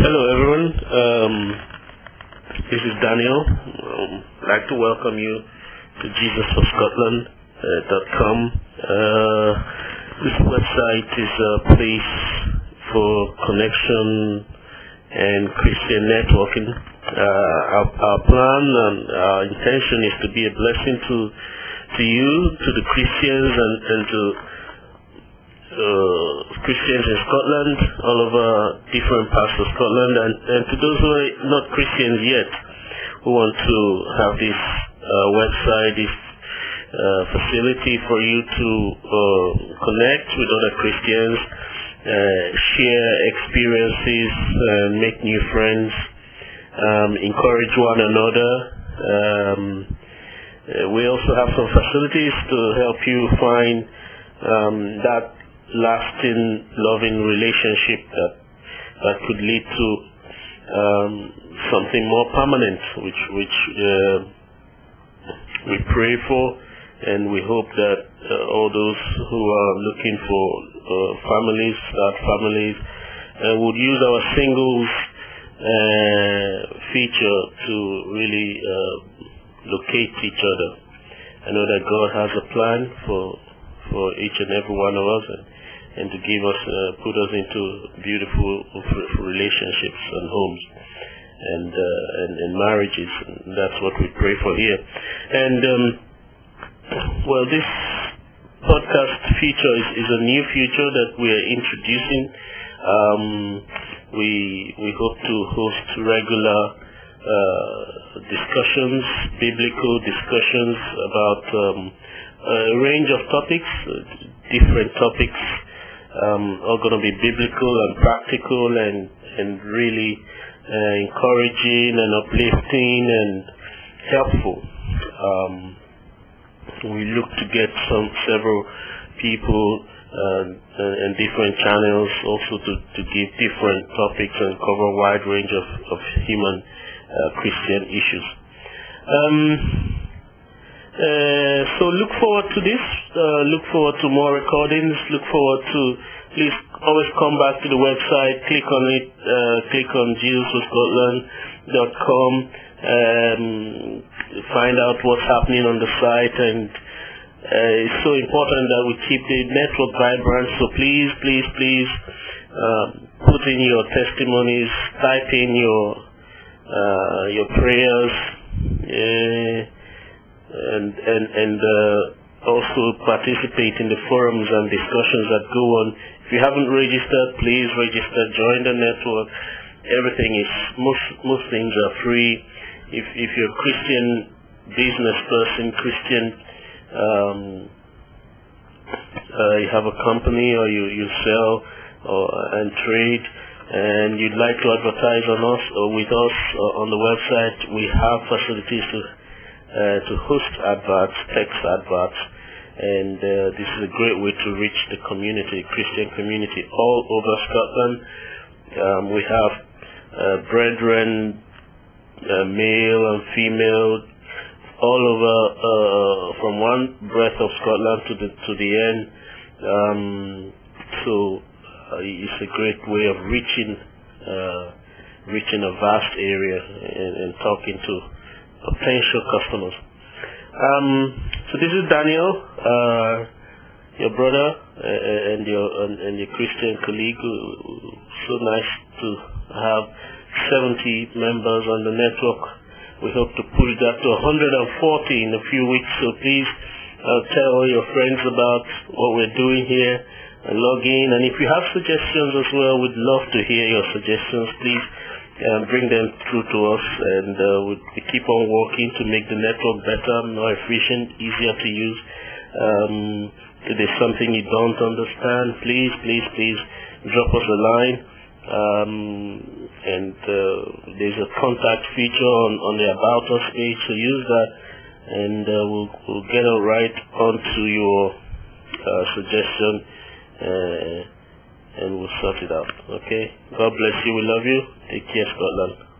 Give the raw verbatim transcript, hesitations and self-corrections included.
Hello everyone, um, this is Daniel. Um, I'd like to welcome you to Jesus for Scotland dot com. Uh, this website is a place for connection and Christian networking. Uh, our, our plan and our intention is to be a blessing to to you, to the Christians and, and to Uh, Christians in Scotland, all over different parts of Scotland, and, and to those who are not Christians yet, who want to have this uh, website, this uh, facility for you to uh, connect with other Christians, uh, share experiences, uh, make new friends, um, encourage one another. Um, uh, we also have some facilities to help you find um, that lasting, loving relationship that that could lead to um, something more permanent, which which uh, we pray for, and we hope that uh, all those who are looking for uh, families, start families, uh, would use our singles uh, feature to really uh, locate each other. I know that God has a plan for for each and every one of us, and, and to give us, uh, put us into beautiful relationships and homes and, uh, and, and marriages. And that's what we pray for here. And, um, well, this podcast feature is, is a new feature that we are introducing. Um, we, we hope to host regular uh, discussions, biblical discussions about um, a range of topics, uh, different topics, um, all going to be biblical and practical and, and really uh, encouraging and uplifting and helpful. Um, we look to get some several people uh, and different channels also to, to give different topics and cover a wide range of, of human uh, Christian issues. Um, Uh, so look forward to this, uh, look forward to more recordings, look forward to, please always come back to the website, click on it, uh, click on Jesus for Scotland dot com, um, find out what's happening on the site, and uh, it's so important that we keep the network vibrant, so please, please, please uh, put in your testimonies, type in your, uh, your prayers, uh, and and and uh, also participate in the forums and discussions that go on. If you haven't registered, please register, join the network. Everything is, most most things are free. If if you're a Christian business person, Christian, um, uh, you have a company or you, you sell or and trade, and you'd like to advertise on us or with us or on the website, we have facilities to Uh, to host adverts, text adverts, and uh, this is a great way to reach the community, Christian community all over Scotland. Um, we have uh, brethren, uh, male and female, all over uh, from one breadth of Scotland to the to the end. Um, so uh, it's a great way of reaching uh, reaching a vast area and, and talking to potential customers. Um, so this is Daniel, uh, your brother uh, and your and, and your Christian colleague. So nice to have seventy members on the network. We hope to push that to one hundred forty in a few weeks. So please uh, tell all your friends about what we're doing here and log in. And if you have suggestions as well, we'd love to hear your suggestions. Please Um, bring them through to us, and uh, we, we keep on working to make the network better, more efficient, easier to use. Um, if there's something you don't understand, please, please, please drop us a line. Um, and uh, there's a contact feature on, on the About Us page, so use that, and uh, we'll, we'll get it right onto your uh, suggestion. Uh, and we'll sort it out. Okay? God bless you. We love you. Take care, Scotland.